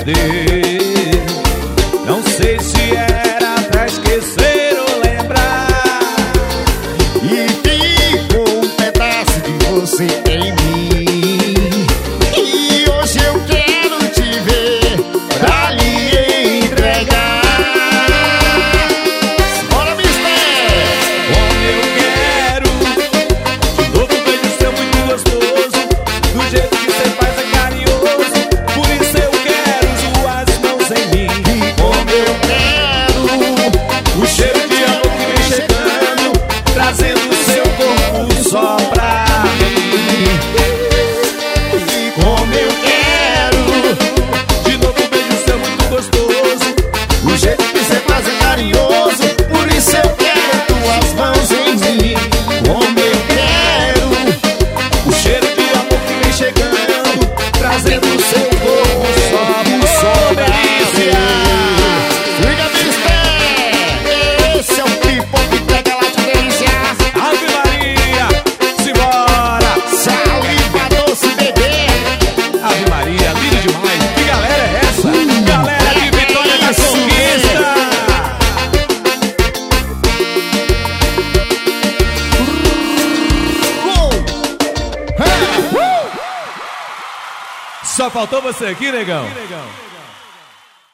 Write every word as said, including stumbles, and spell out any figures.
perder. Não sei se era pra esquecer ou lembrar. E ficou um pedaço de você em mim. E hoje eu quero te ver pra lhe entregar. Bora, mister! Como eu quero de novo um beijo seu muito gostoso, do jeito que cê faz é carinhoso. Por isso eu quero suas mãos em mim. Como eu quero O cheiro de amor que vem chegando, trazendo seu corpo só pra mim. E como eu quero De novo um beijo seu muito gostoso, o jeito que você faz é carinhoso. Por isso eu quero tuas mãos em mim. Como eu quero o cheiro de amor que vem chegando, trazendo seu corpo só só pra delícia. Liga, mister! Esse é o pipoca que pega lá de delícia. Ave Maria, simbora! Saliva doce, bebê. Ave Maria, lindo demais. Que galera é essa? Galera de Vitória da Isso Conquista. Uh! Só faltou você aqui, negão.